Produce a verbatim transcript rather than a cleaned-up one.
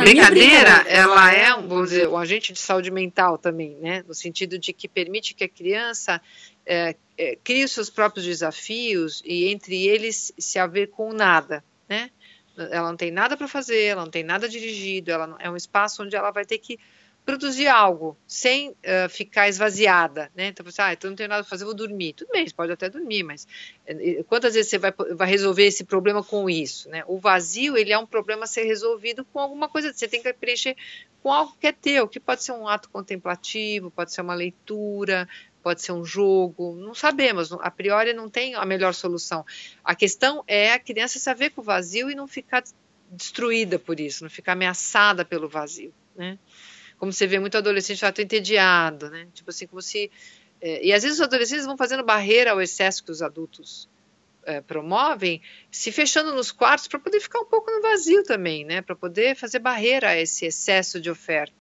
brincadeira, ela é, vamos dizer, um agente de saúde mental também, né? No sentido de que permite que a criança é, é, crie os seus próprios desafios e entre eles se haver com nada, né? Ela não tem nada para fazer, ela não tem nada dirigido, ela não, é um espaço onde ela vai ter que produzir algo, sem uh, ficar esvaziada, né? Então, você, ah, então não tenho nada para fazer, vou dormir. Tudo bem, você pode até dormir, mas uh, quantas vezes você vai, vai resolver esse problema com isso, né? O vazio, ele é um problema a ser resolvido com alguma coisa, você tem que preencher com algo que é teu, que pode ser um ato contemplativo, pode ser uma leitura, pode ser um jogo, não sabemos, a priori não tem a melhor solução. A questão é a criança saber com o vazio e não ficar destruída por isso, não ficar ameaçada pelo vazio, né? Como você vê muito adolescente, já estou entediado, né? Tipo assim, como se... É, e às vezes os adolescentes vão fazendo barreira ao excesso que os adultos é, promovem, se fechando nos quartos para poder ficar um pouco no vazio também, né? Para poder fazer barreira a esse excesso de oferta.